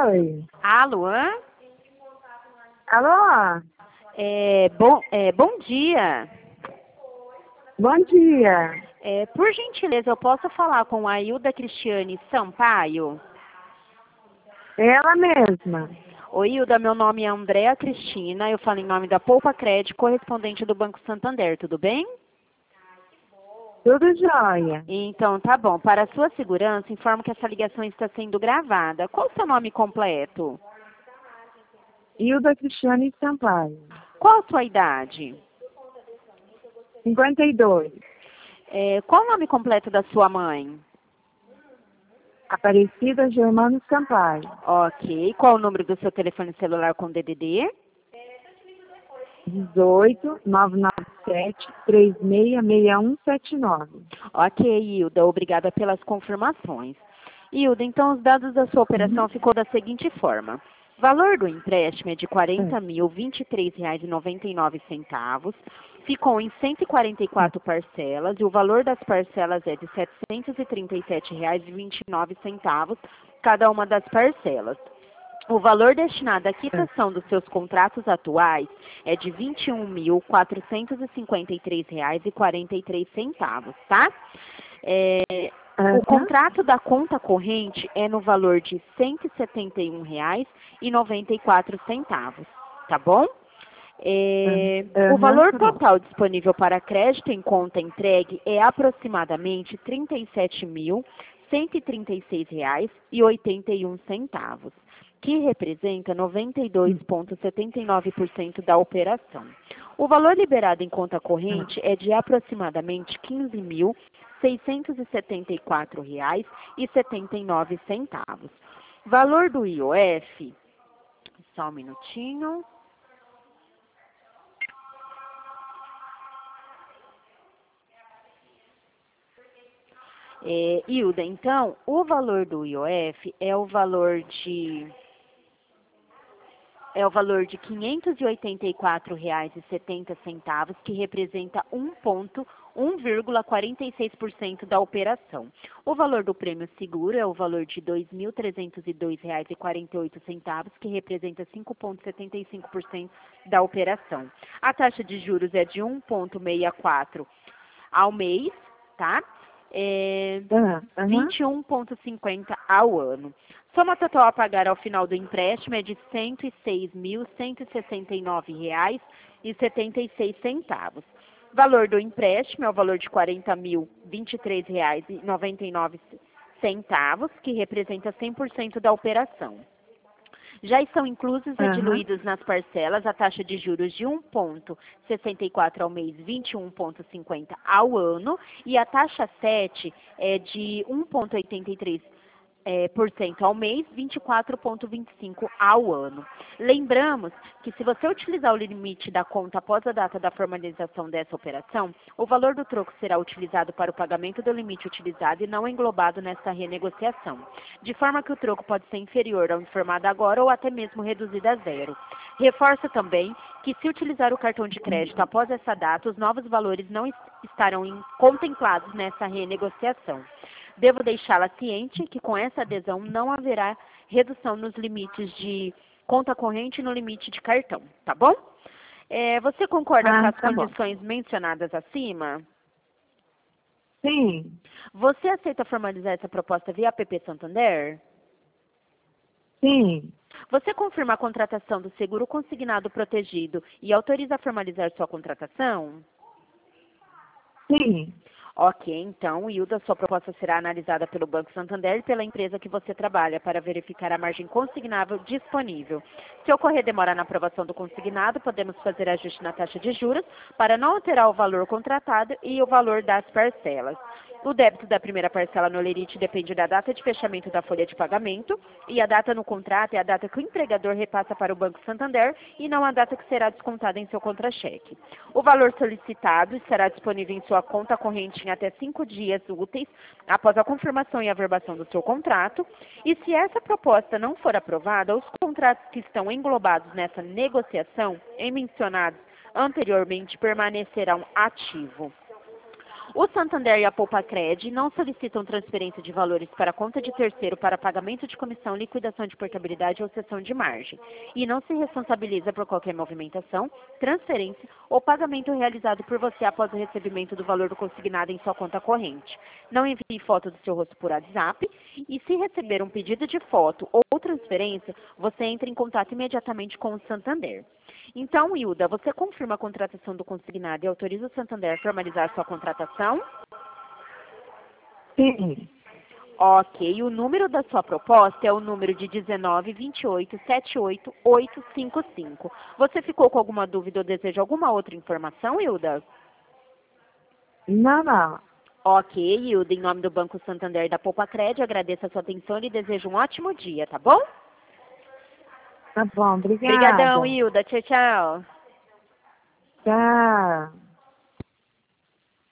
Oi. Alô? Alô? Bom dia. Bom dia. Por gentileza, eu posso falar com a Hilda Cristiane Sampaio? Ela mesma. Oi, Hilda, meu nome é Andréa Cristina, eu falo em nome da Poupa Crédito, correspondente do Banco Santander, tudo bem? Tudo jóia. Então, tá bom. Para a sua segurança, informo que essa ligação está sendo gravada. Qual o seu nome completo? Hilda Cristiane Sampaio. Qual a sua idade? 52. Qual o nome completo da sua mãe? Aparecida Germano Sampaio. Ok. Qual o número do seu telefone celular com DDD? 18 997 366179. Ok, Hilda. Obrigada pelas confirmações. Hilda, então os dados da sua operação ficou da seguinte forma. Valor do empréstimo é de R$ 40.023,99. Ficou em 144 parcelas e o valor das parcelas é de R$ 737,29, cada uma das parcelas. O valor destinado à quitação dos seus contratos atuais é de R$ 21.453,43, tá? O contrato da conta corrente é no valor de R$ 171,94, tá bom? O valor total disponível para crédito em conta entregue é aproximadamente R$ 37.136,81, que representa 92,79% da operação. O valor liberado em conta corrente é de aproximadamente R$ 15.674,79. Valor do IOF, só um minutinho. Hilda, então, o valor do IOF é o valor de R$ 584,70, que representa 1,46% da operação. O valor do prêmio seguro é o valor de R$ 2.302,48, que representa 5,75% da operação. A taxa de juros é de 1,64 ao mês, tá? 21,50 ao ano. Soma total a pagar ao final do empréstimo é de R$ 106.169,76. Valor do empréstimo é o valor de R$ 40.023,99, que representa 100% da operação. Já estão inclusos e diluídos nas parcelas a taxa de juros de 1,64 ao mês, 21,50 ao ano, e a taxa 7 é de 1,83% ao mês, 24,25 ao ano. Lembramos que se você utilizar o limite da conta após a data da formalização dessa operação, o valor do troco será utilizado para o pagamento do limite utilizado e não englobado nesta renegociação, de forma que o troco pode ser inferior ao informado agora ou até mesmo reduzido a zero. Reforço também que se utilizar o cartão de crédito após essa data, os novos valores não estarão contemplados nessa renegociação. Devo deixá-la ciente que com essa adesão não haverá redução nos limites de conta corrente e no limite de cartão, tá bom? Você concorda com as condições mencionadas acima? Sim. Você aceita formalizar essa proposta via app Santander? Sim. Você confirma a contratação do seguro consignado protegido e autoriza a formalizar sua contratação? Sim. Ok, então, Hilda, sua proposta será analisada pelo Banco Santander e pela empresa que você trabalha para verificar a margem consignável disponível. Se ocorrer demora na aprovação do consignado, podemos fazer ajuste na taxa de juros para não alterar o valor contratado e o valor das parcelas. O débito da primeira parcela no Lerite depende da data de fechamento da folha de pagamento e a data no contrato é a data que o empregador repassa para o Banco Santander e não a data que será descontada em seu contra-cheque. O valor solicitado estará disponível em sua conta corrente em até 5 dias úteis após a confirmação e averbação do seu contrato. E se essa proposta não for aprovada, os contratos que estão englobados nessa negociação e mencionados anteriormente permanecerão ativos. O Santander e a Poupacred não solicitam transferência de valores para a conta de terceiro para pagamento de comissão, liquidação de portabilidade ou cessão de margem. E não se responsabiliza por qualquer movimentação, transferência ou pagamento realizado por você após o recebimento do valor do consignado em sua conta corrente. Não envie foto do seu rosto por WhatsApp e, se receber um pedido de foto ou transferência, você entra em contato imediatamente com o Santander. Então, Hilda, você confirma a contratação do consignado e autoriza o Santander a formalizar sua contratação? Sim. Ok, o número da sua proposta é o número de 1928-78855. Você ficou com alguma dúvida ou deseja alguma outra informação, Hilda? Não, não. Ok, Hilda, em nome do Banco Santander da Poupacred, agradeço a sua atenção e desejo um ótimo dia, tá bom? Tá bom, obrigada. Obrigadão, Hilda. Tchau, tchau. Tchau.